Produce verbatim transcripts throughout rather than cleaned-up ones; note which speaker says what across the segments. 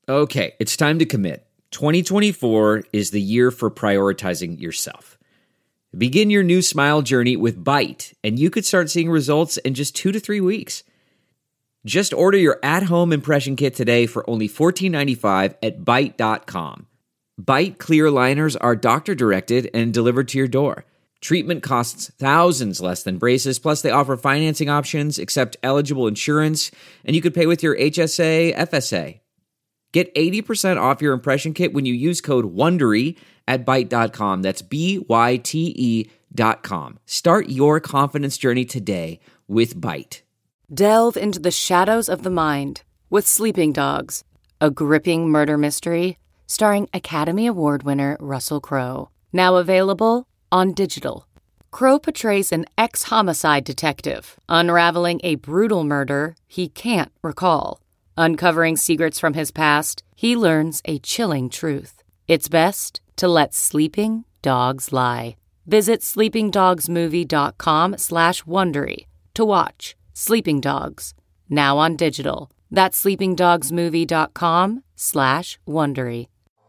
Speaker 1: Okay, it's time to commit. twenty twenty-four is the year for prioritizing yourself. Begin your new smile journey with Byte, and you could start seeing results in just two to three weeks. Just order your at-home impression kit today for only fourteen ninety-five at byte dot com. Byte clear aligners are doctor-directed and delivered to your door. Treatment costs thousands less than braces, plus they offer financing options, accept eligible insurance, and you could pay with your H S A, F S A. Get eighty percent off your impression kit when you use code WONDERY at byte dot com. That's B Y T E dot com. Start your confidence journey today with Byte.
Speaker 2: Delve into the shadows of the mind with Sleeping Dogs, a gripping murder mystery starring Academy Award winner Russell Crowe. Now available on digital. Crowe portrays an ex-homicide detective unraveling a brutal murder he can't recall. Uncovering secrets from his past, he learns a chilling truth. It's best to let sleeping dogs lie. Visit sleepingdogsmovie.com slash Wondery to watch Sleeping Dogs, now on digital. That's sleepingdogsmovie.com slash Wondery.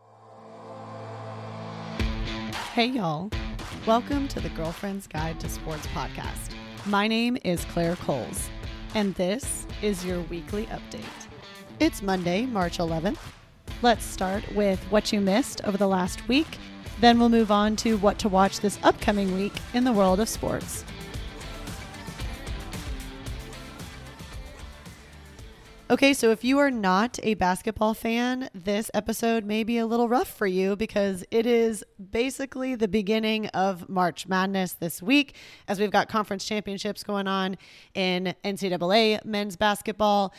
Speaker 3: Hey, y'all. Welcome to the Girlfriend's Guide to Sports podcast. My name is Claire Coles, and this is your weekly update. It's Monday, March eleventh. Let's start with what you missed over the last week. Then we'll move on to what to watch this upcoming week in the world of sports. Okay, so if you are not a basketball fan, this episode may be a little rough for you because it is basically the beginning of March Madness this week, as we've got conference championships going on in N C double A men's basketball.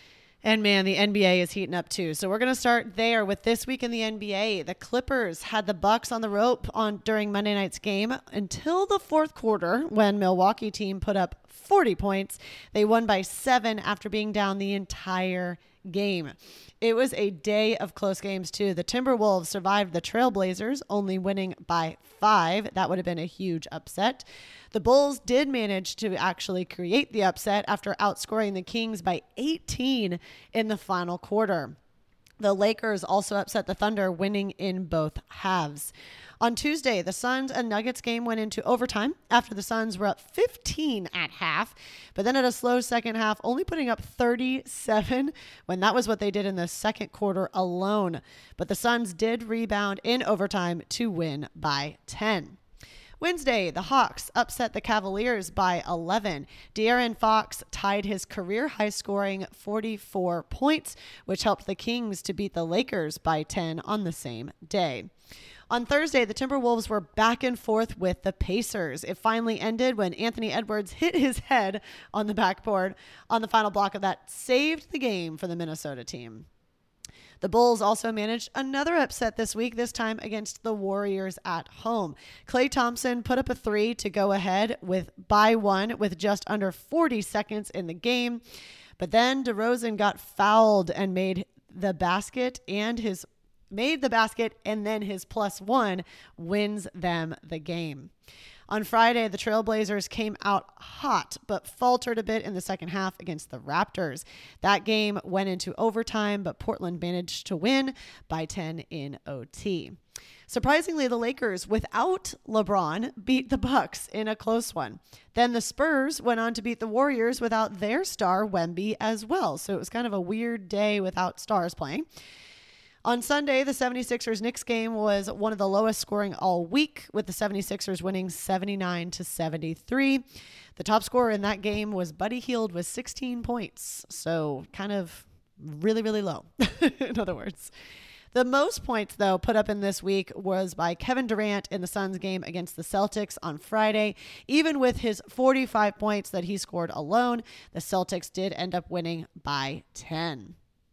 Speaker 3: And man, the N B A is heating up too. So we're going to start there with this week in the N B A. The Clippers had the Bucks on the rope on during Monday night's game until the fourth quarter when Milwaukee team put up forty points. They won by seven after being down the entire game. It was a day of close games too. The Timberwolves survived the Trailblazers, only winning by five. That would have been a huge upset. The Bulls did manage to actually create the upset after outscoring the Kings by eighteen in the final quarter. The Lakers also upset the Thunder, winning in both halves. On Tuesday, the Suns and Nuggets game went into overtime after the Suns were up fifteen at half, but then at a slow second half, only putting up thirty-seven when that was what they did in the second quarter alone. But the Suns did rebound in overtime to win by ten. Wednesday, the Hawks upset the Cavaliers by eleven. De'Aaron Fox tied his career high scoring forty-four points, which helped the Kings to beat the Lakers by ten on the same day. On Thursday, the Timberwolves were back and forth with the Pacers. It finally ended when Anthony Edwards hit his head on the backboard on the final block of that, saved the game for the Minnesota team. The Bulls also managed another upset this week, this time against the Warriors at home. Klay Thompson put up a three to go ahead with by one with just under forty seconds in the game. But then DeRozan got fouled and made the basket and his made the basket and then his plus one wins them the game. On Friday, the Trailblazers came out hot, but faltered a bit in the second half against the Raptors. That game went into overtime, but Portland managed to win by ten in O T. Surprisingly, the Lakers, without LeBron, beat the Bucks in a close one. Then the Spurs went on to beat the Warriors without their star, Wemby, as well. So it was kind of a weird day without stars playing. On Sunday, the seventy-sixers Knicks game was one of the lowest scoring all week, with the seventy-sixers winning seventy-nine to seventy-three. The top scorer in that game was Buddy Hield with sixteen points. So kind of really, really low, in other words. The most points, though, put up in this week was by Kevin Durant in the Suns game against the Celtics on Friday. Even with his forty-five points that he scored alone, the Celtics did end up winning by ten.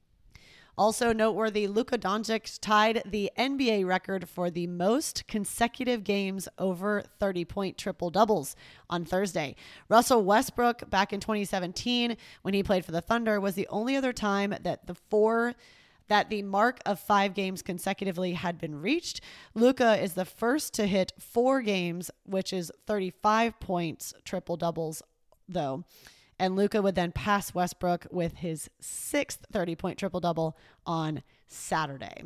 Speaker 3: Also noteworthy, Luka Doncic tied the N B A record for the most consecutive games over thirty-point triple-doubles on Thursday. Russell Westbrook, back in twenty seventeen, when he played for the Thunder, was the only other time that the four that the mark of five games consecutively had been reached. Luka is the first to hit four games, which is thirty-five points triple-doubles, though. And Luka would then pass Westbrook with his sixth thirty-point triple-double on Saturday.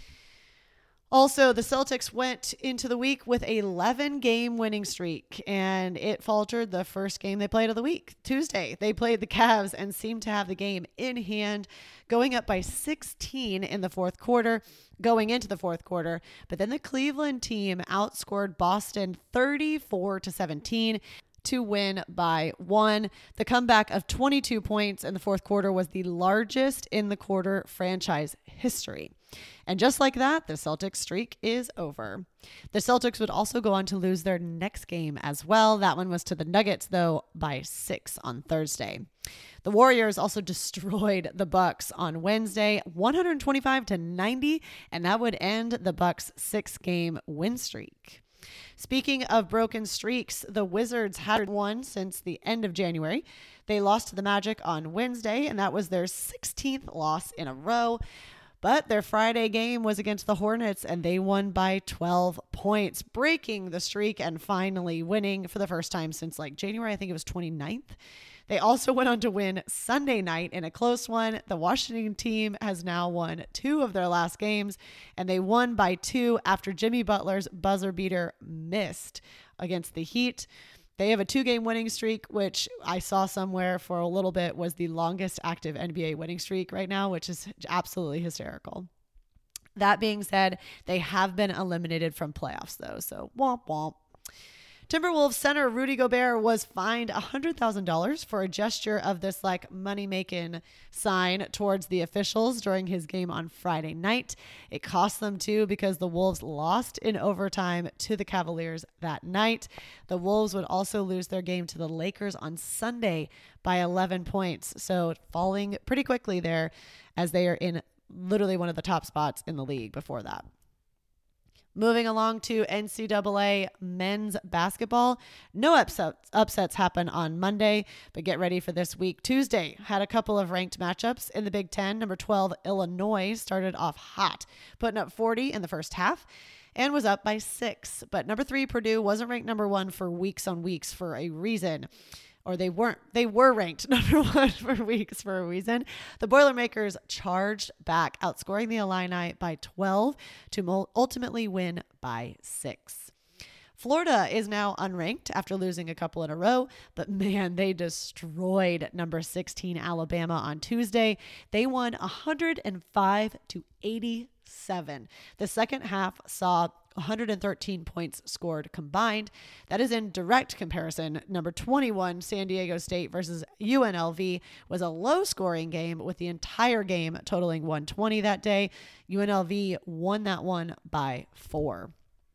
Speaker 3: Also, the Celtics went into the week with an eleven-game winning streak, and it faltered the first game they played of the week, Tuesday. They played the Cavs and seemed to have the game in hand, going up by sixteen in the fourth quarter, going into the fourth quarter. But then the Cleveland team outscored Boston thirty-four to seventeen to win by one. The comeback of twenty-two points in the fourth quarter was the largest in the quarter franchise history. And just like that, the Celtics streak is over. The Celtics would also go on to lose their next game as well. That one was to the Nuggets, though, by six on Thursday. The Warriors also destroyed the Bucks on Wednesday, one twenty-five to ninety, and that would end the Bucks' six-game win streak. Speaking of broken streaks, the Wizards had one since the end of January. They lost to the Magic on Wednesday, and that was their sixteenth loss in a row. But their Friday game was against the Hornets, and they won by twelve points, breaking the streak and finally winning for the first time since like January. I think it was twenty-ninth. They also went on to win Sunday night in a close one. The Washington team has now won two of their last games, and they won by two after Jimmy Butler's buzzer beater missed against the Heat. They have a two-game winning streak, which I saw somewhere for a little bit was the longest active N B A winning streak right now, which is absolutely hysterical. That being said, they have been eliminated from playoffs, though, so womp womp. Timberwolves center Rudy Gobert was fined one hundred thousand dollars for a gesture of this like money-making sign towards the officials during his game on Friday night. It cost them too because the Wolves lost in overtime to the Cavaliers that night. The Wolves would also lose their game to the Lakers on Sunday by eleven points. So falling pretty quickly there as they are in literally one of the top spots in the league before that. Moving along to N C double A men's basketball. No upsets, upsets happen on Monday, but get ready for this week. Tuesday had a couple of ranked matchups in the Big Ten. Number twelve, Illinois, started off hot, putting up forty in the first half and was up by six. But number three, Purdue, wasn't ranked number one for weeks on weeks for a reason. Or they weren't, they were ranked number one for weeks for a reason. The Boilermakers charged back, outscoring the Illini by twelve to ultimately win by six. Florida is now unranked after losing a couple in a row, but man, they destroyed number sixteen Alabama on Tuesday. They won one hundred five to eighty-seven. The second half saw one hundred thirteen points scored combined. That is in direct comparison. Number twenty-one, San Diego State versus U N L V was a low scoring game with the entire game totaling one hundred twenty that day. U N L V won that one by four.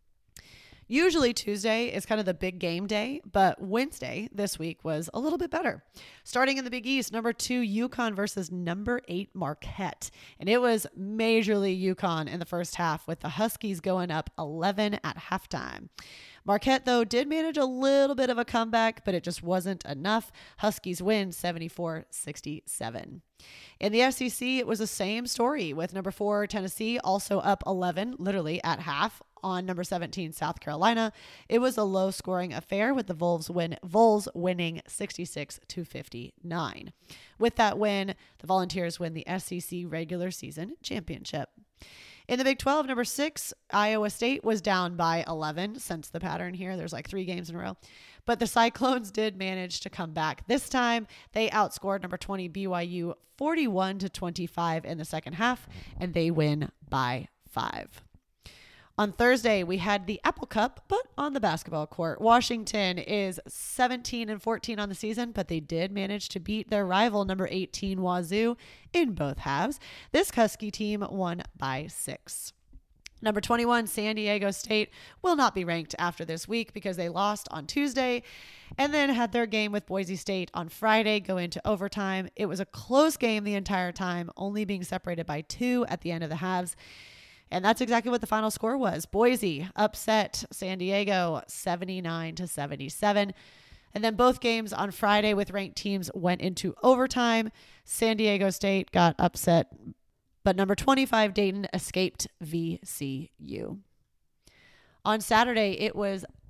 Speaker 3: Usually Tuesday is kind of the big game day, but Wednesday this week was a little bit better. Starting in the Big East, number two, UConn versus number eight, Marquette. And it was majorly UConn in the first half with the Huskies going up eleven at halftime. Marquette, though, did manage a little bit of a comeback, but it just wasn't enough. Huskies win seventy-four sixty-seven. In the S E C, it was the same story with number four, Tennessee, also up eleven, literally at half, on number seventeen, South Carolina. It was a low-scoring affair with the Vols, win, Vols winning sixty-six to fifty-nine. With that win, the Volunteers win the S E C regular season championship. In the Big twelve, number six, Iowa State was down by eleven. Sense the pattern here. There's like three games in a row. But the Cyclones did manage to come back. This time, they outscored number twenty, B Y U, forty-one to twenty-five in the second half, and they win by five. On Thursday, we had the Apple Cup, but on the basketball court. Washington is seventeen and fourteen on the season, but they did manage to beat their rival, number eighteen, Wazoo, in both halves. This Husky team won by six. Number twenty-one, San Diego State, will not be ranked after this week because they lost on Tuesday and then had their game with Boise State on Friday go into overtime. It was a close game the entire time, only being separated by two at the end of the halves. And that's exactly what the final score was. Boise upset San Diego seventy-nine to seventy-seven. And then both games on Friday with ranked teams went into overtime. San Diego State got upset, but number twenty-five Dayton escaped V C U. On Saturday, it was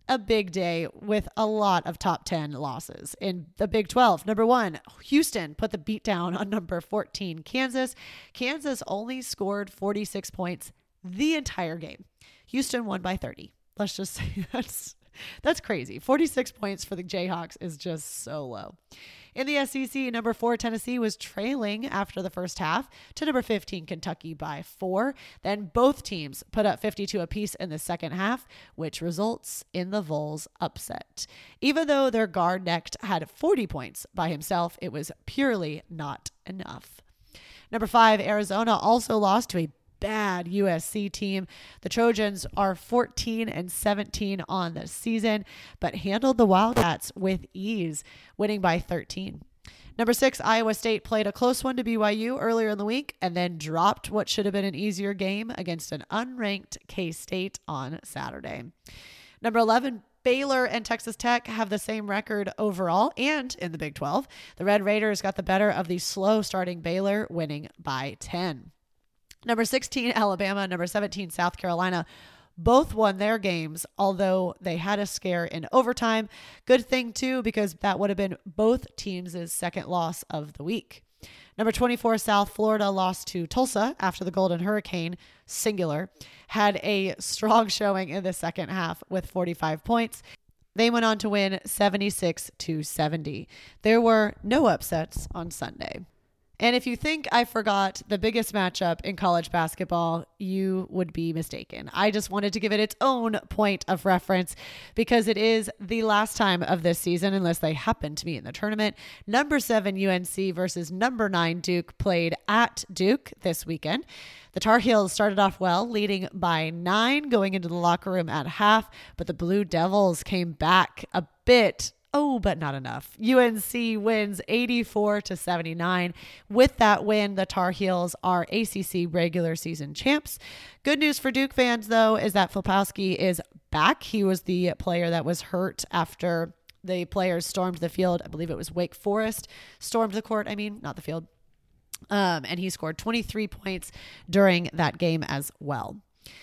Speaker 3: a big day with a lot of top ten losses. In the Big twelve, number one, Houston put the beat down on number fourteen, Kansas. Kansas only scored forty-six points the entire game. Houston won by thirty. Let's just say that's that's crazy. forty-six points for the Jayhawks is just so low. In the S E C, number four, Tennessee was trailing after the first half to number fifteen, Kentucky by four. Then both teams put up fifty-two apiece in the second half, which results in the Vols upset. Even though their guard next had forty points by himself, it was purely not enough. Number five, Arizona also lost to a bad U S C team. The Trojans are fourteen and seventeen on the season, but handled the Wildcats with ease, winning by thirteen. Number six, Iowa State played a close one to B Y U earlier in the week and then dropped what should have been an easier game against an unranked K-State on Saturday. Number eleven, Baylor and Texas Tech have the same record overall and in the Big twelve. The Red Raiders got the better of the slow starting Baylor, winning by ten. Number sixteen, Alabama. Number seventeen, South Carolina. Both won their games, although they had a scare in overtime. Good thing, too, because that would have been both teams' second loss of the week. Number twenty-four, South Florida lost to Tulsa after the Golden Hurricane, singular, had a strong showing in the second half with forty-five points. They went on to win seventy-six to seventy. There were no upsets on Sunday. And if you think I forgot the biggest matchup in college basketball, you would be mistaken. I just wanted to give it its own point of reference because it is the last time of this season, unless they happen to be in the tournament. Number seven U N C versus number nine Duke played at Duke this weekend. The Tar Heels started off well, leading by nine going into the locker room at half, but the Blue Devils came back a bit. Oh, but not enough. U N C wins eighty-four to seventy-nine. With that win, the Tar Heels are A C C regular season champs. Good news for Duke fans, though, is that Filipowski is back. He was the player that was hurt after the players stormed the field. I believe it was Wake Forest stormed the court. I mean, not the field. Um, and he scored twenty-three points during that game as well.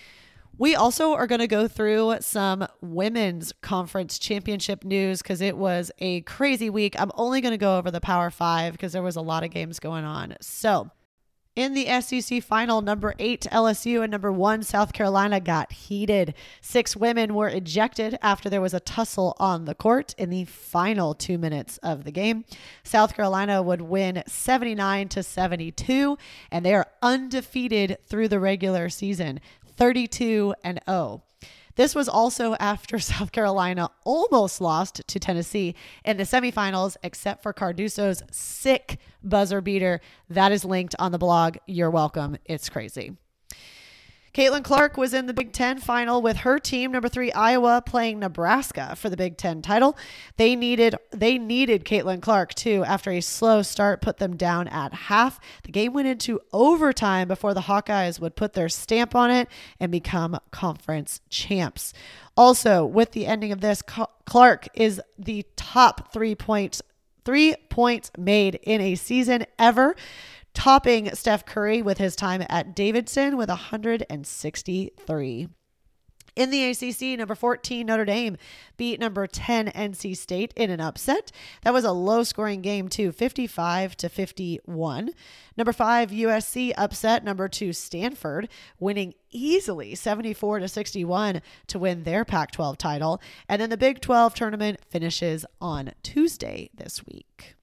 Speaker 3: We also are going to go through some women's conference championship news because it was a crazy week. I'm only going to go over the Power Five because there was a lot of games going on. So in the S E C final, number eight L S U and number one South Carolina got heated. Six women were ejected after there was a tussle on the court in the final two minutes of the game. South Carolina would win seventy-nine to seventy-two, and they are undefeated through the regular season. thirty-two and oh. This was also after South Carolina almost lost to Tennessee in the semifinals, except for Cardoso's sick buzzer beater. That is linked on the blog. You're welcome. It's crazy. Caitlin Clark was in the Big Ten final with her team, number three Iowa, playing Nebraska for the Big Ten title. They needed they needed Caitlin Clark, too, after a slow start put them down at half. The game went into overtime before the Hawkeyes would put their stamp on it and become conference champs. Also, with the ending of this, Clark is the top three points, three points made in a season ever, topping Steph Curry with his time at Davidson with one hundred sixty-three. In the A C C, number fourteen Notre Dame beat number ten N C State in an upset. That was a low-scoring game too, fifty-five to fifty-one. Number five U S C upset number two Stanford, winning easily seventy-four to sixty-one to win their Pac twelve title. And then the Big twelve tournament finishes on Tuesday this week.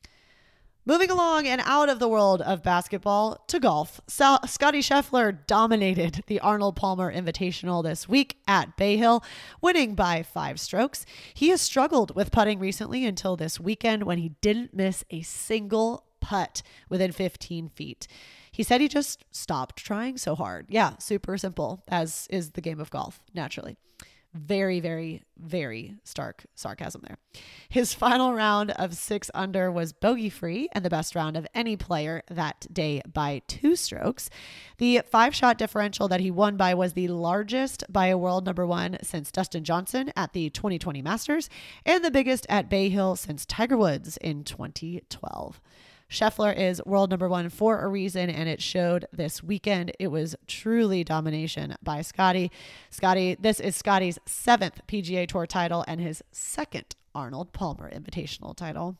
Speaker 3: Moving along and out of the world of basketball to golf, so- Scottie Scheffler dominated the Arnold Palmer Invitational this week at Bay Hill, winning by five strokes. He has struggled with putting recently until this weekend when he didn't miss a single putt within fifteen feet. He said he just stopped trying so hard. Yeah, super simple, as is the game of golf, naturally. Very, very, very stark sarcasm there. His final round of six under was bogey-free and the best round of any player that day by two strokes. The five-shot differential that he won by was the largest by a world number one since Dustin Johnson at the twenty twenty Masters and the biggest at Bay Hill since Tiger Woods in twenty twelve. Scheffler is world number one for a reason, and it showed this weekend. It was truly domination by Scotty. Scotty, this is Scotty's seventh P G A Tour title and his second Arnold Palmer Invitational title.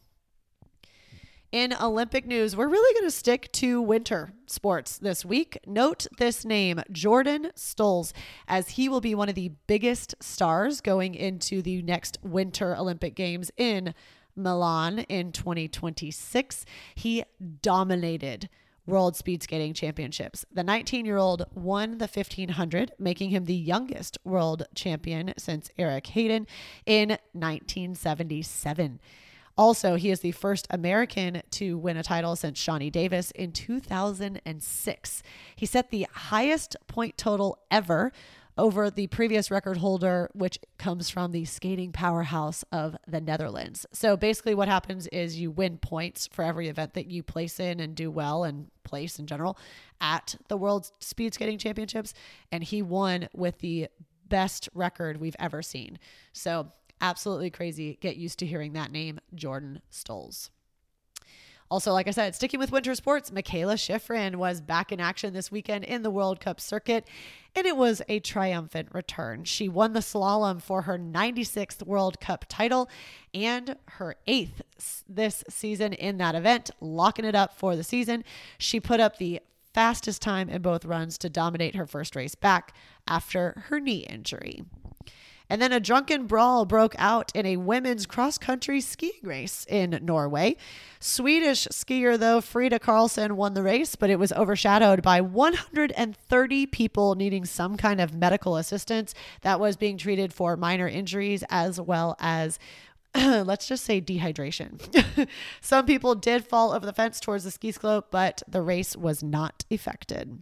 Speaker 3: In Olympic news, we're really going to stick to winter sports this week. Note this name, Jordan Stolz, as he will be one of the biggest stars going into the next Winter Olympic Games in Milan in twenty twenty-six. He dominated World Speed Skating Championships. The nineteen-year-old won the fifteen hundred, making him the youngest world champion since Eric Hayden in nineteen seventy-seven. Also, he is the first American to win a title since Shawnee Davis in two thousand six. He set the highest point total ever over the previous record holder, which comes from the skating powerhouse of the Netherlands. So basically what happens is you win points for every event that you place in and do well and place in general at the World Speed Skating Championships. And he won with the best record we've ever seen. So absolutely crazy. Get used to hearing that name, Jordan Stolz. Also, like I said, sticking with winter sports, Mikaela Shiffrin was back in action this weekend in the World Cup circuit, and it was a triumphant return. She won the slalom for her ninety-sixth World Cup title and her eighth this season in that event, locking it up for the season. She put up the fastest time in both runs to dominate her first race back after her knee injury. And then a drunken brawl broke out in a women's cross-country skiing race in Norway. Swedish skier, though, Frida Karlsson won the race, but it was overshadowed by one hundred thirty people needing some kind of medical assistance that was being treated for minor injuries as well as let's just say dehydration. Some people did fall over the fence towards the ski slope, but the race was not affected.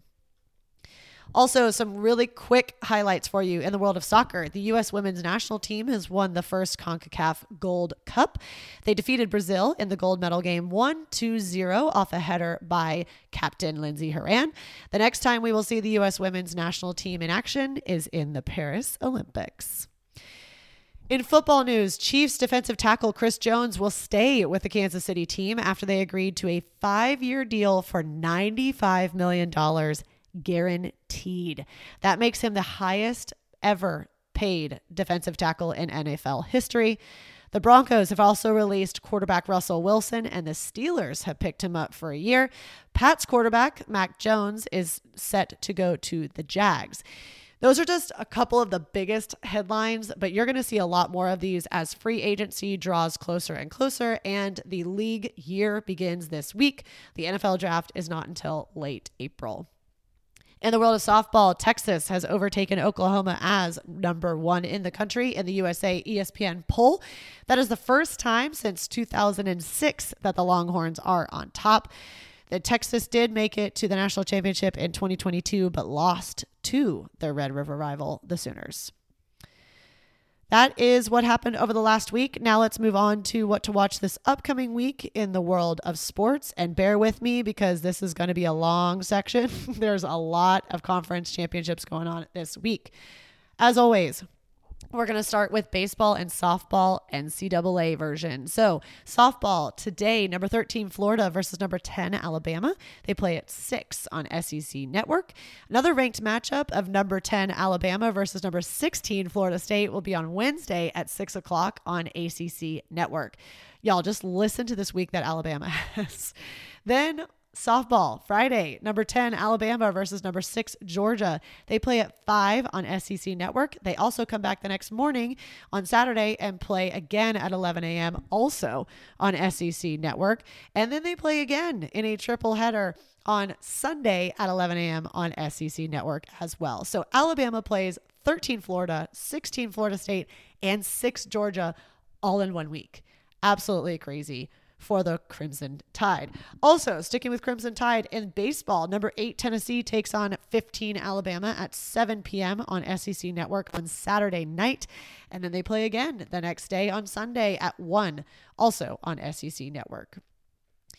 Speaker 3: Also, some really quick highlights for you in the world of soccer. The U S women's national team has won the first CONCACAF Gold Cup. They defeated Brazil in the gold medal game one two zero off a header by captain Lindsey Horan. The next time we will see the U S women's national team in action is in the Paris Olympics. In football news, Chiefs defensive tackle Chris Jones will stay with the Kansas City team after they agreed to a five-year deal for ninety-five million dollars guaranteed. That makes him the highest ever paid defensive tackle in N F L history. The Broncos have also released quarterback Russell Wilson, and the Steelers have picked him up for a year. Pats quarterback Mac Jones is set to go to the Jags. Those are just a couple of the biggest headlines, but you're going to see a lot more of these as free agency draws closer and closer, and the league year begins this week. The N F L draft is not until late April. In the world of softball, Texas has overtaken Oklahoma as number one in the country in the U S A E S P N poll. That is the first time since two thousand six that the Longhorns are on top. The Texas did make it to the national championship in twenty twenty-two, but lost to their Red River rival, the Sooners. That is what happened over the last week. Now let's move on to what to watch this upcoming week in the world of sports. And bear with me because this is going to be a long section. There's a lot of conference championships going on this week. As always, we're going to start with baseball and softball N C double A version. So softball today, number thirteen Florida versus number ten Alabama. They play at six on S E C Network. Another ranked matchup of number ten Alabama versus number sixteen Florida State will be on Wednesday at six o'clock on A C C Network. Y'all just listen to this week that Alabama has. Then softball, Friday, number ten, Alabama versus number six, Georgia. They play at five on S E C Network. They also come back the next morning on Saturday and play again at eleven a.m. also on S E C Network. And then they play again in a triple header on Sunday at eleven a.m. on S E C Network as well. So Alabama plays thirteen Florida, sixteen Florida State, and six Georgia all in one week. Absolutely crazy for the Crimson Tide. Also, sticking with Crimson Tide in baseball, number eight Tennessee takes on fifteen Alabama at seven p.m. on S E C Network on Saturday night. And then they play again the next day on Sunday at one, also on S E C Network.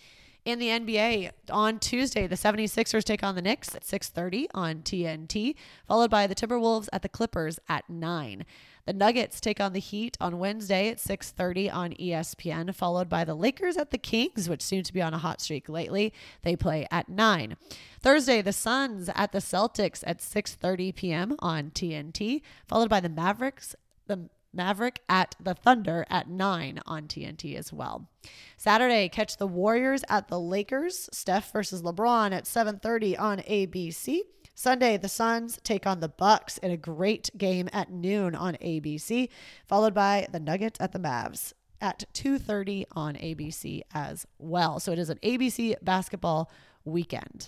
Speaker 3: In the N B A, on Tuesday, the seventy-sixers take on the Knicks at six thirty on T N T, followed by the Timberwolves at the Clippers at nine. The Nuggets take on the Heat on Wednesday at six thirty on E S P N, followed by the Lakers at the Kings, which seem to be on a hot streak lately. They play at nine. Thursday, the Suns at the Celtics at six thirty p.m. on T N T, followed by the Mavericks, the Maverick at the Thunder at nine on T N T as well. Saturday, catch the Warriors at the Lakers, Steph versus LeBron at seven thirty on A B C. Sunday, the Suns take on the Bucks in a great game at noon on A B C, followed by the Nuggets at the Mavs at two thirty on A B C as well. So it is an A B C basketball weekend.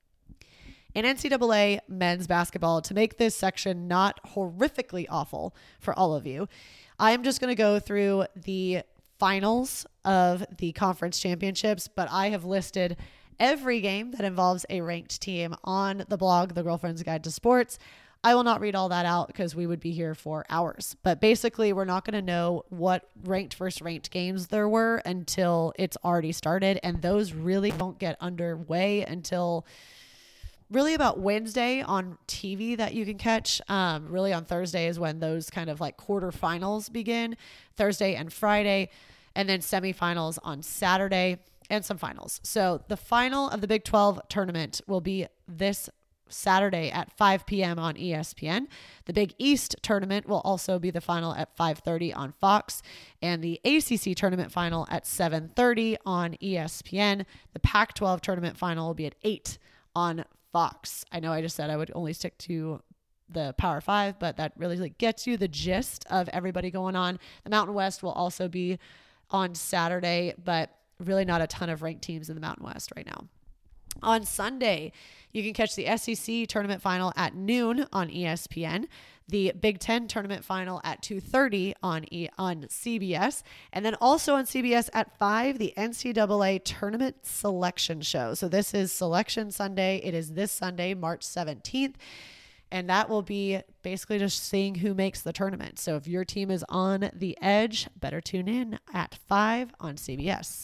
Speaker 3: In N C double A men's basketball, to make this section not horrifically awful for all of you, I am just going to go through the finals of the conference championships, but I have listed every game that involves a ranked team on the blog, The Girlfriend's Guide to Sports. I will not read all that out because we would be here for hours. But basically, we're not going to know what ranked versus ranked games there were until it's already started. And those really don't get underway until really about Wednesday on T V that you can catch. Um, really on Thursday is when those kind of like quarterfinals begin. Thursday and Friday. And then semifinals on Saturday. And some finals. So the final of the Big twelve tournament will be this Saturday at five p.m. on E S P N. The Big East tournament will also be the final at five thirty on Fox. And the A C C tournament final at seven thirty on E S P N. The Pac twelve tournament final will be at eight on Fox. I know I just said I would only stick to the Power Five, but that really like gets you the gist of everybody going on. The Mountain West will also be on Saturday, but really not a ton of ranked teams in the Mountain West right now. On Sunday, you can catch the S E C tournament final at noon on E S P N, the Big Ten tournament final at two thirty on e- on C B S, and then also on C B S at five, the N C double A tournament selection show. So this is Selection Sunday. It is this Sunday, March seventeenth. And that will be basically just seeing who makes the tournament. So if your team is on the edge, better tune in at five on C B S.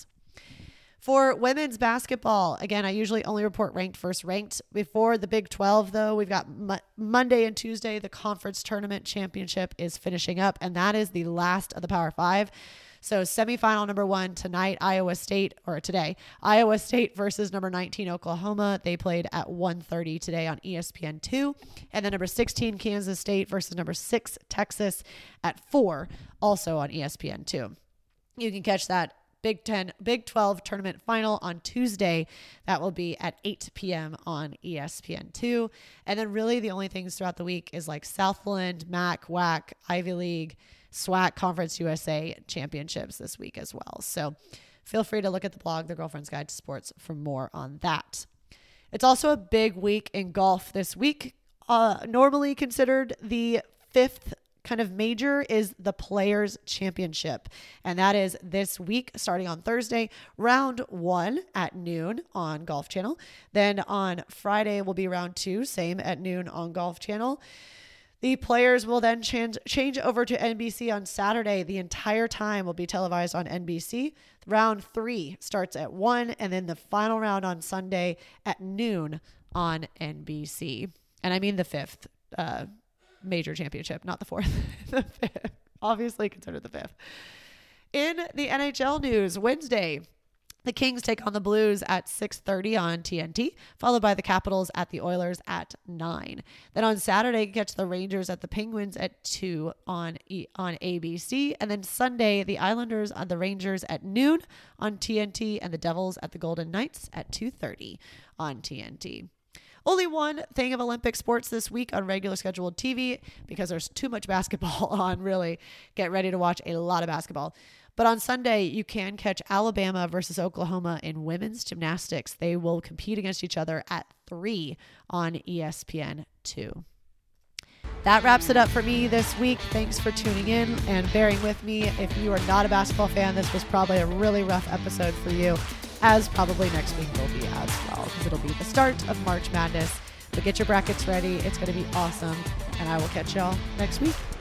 Speaker 3: For women's basketball, again, I usually only report ranked versus ranked. Before the Big twelve, though, we've got Mo- Monday and Tuesday, the conference tournament championship is finishing up, and that is the last of the Power Five. So semifinal number one tonight, Iowa State, or today, Iowa State versus number nineteen, Oklahoma. They played at one thirty today on E S P N two. And then number sixteen, Kansas State versus number six, Texas at four, also on E S P N two. You can catch that Big Ten, Big twelve tournament final on Tuesday. That will be at eight p.m. on E S P N two. And then really the only things throughout the week is like Southland, M A C, W A C, Ivy League, SWAC, Conference U S A championships this week as well. So feel free to look at the blog, The Girlfriend's Guide to Sports, for more on that. It's also a big week in golf this week. Uh, normally considered the fifth kind of major is the Players Championship. And that is this week, starting on Thursday, round one at noon on Golf Channel. Then on Friday will be round two, same at noon on Golf Channel. The Players will then change, change over to N B C on Saturday. The entire time will be televised on N B C. Round three starts at one, and then the final round on Sunday at noon on N B C. And I mean the fifth uh major championship, not the fourth. The fifth. Obviously considered the fifth. In the N H L news, Wednesday, the Kings take on the Blues at six thirty on T N T, followed by the Capitals at the Oilers at nine. Then on Saturday, catch the Rangers at the Penguins at two on e- on A B C. And then Sunday, the Islanders on the Rangers at noon on T N T, and the Devils at the Golden Knights at two thirty on T N T. Only one thing of Olympic sports this week on regular scheduled T V because there's too much basketball on, really. Get ready to watch a lot of basketball. But on Sunday, you can catch Alabama versus Oklahoma in women's gymnastics. They will compete against each other at three on E S P N two. That wraps it up for me this week. Thanks for tuning in and bearing with me. If you are not a basketball fan, this was probably a really rough episode for you, as probably next week will be as well, because it'll be the start of March Madness. But get your brackets ready. It's going to be awesome. And I will catch y'all next week.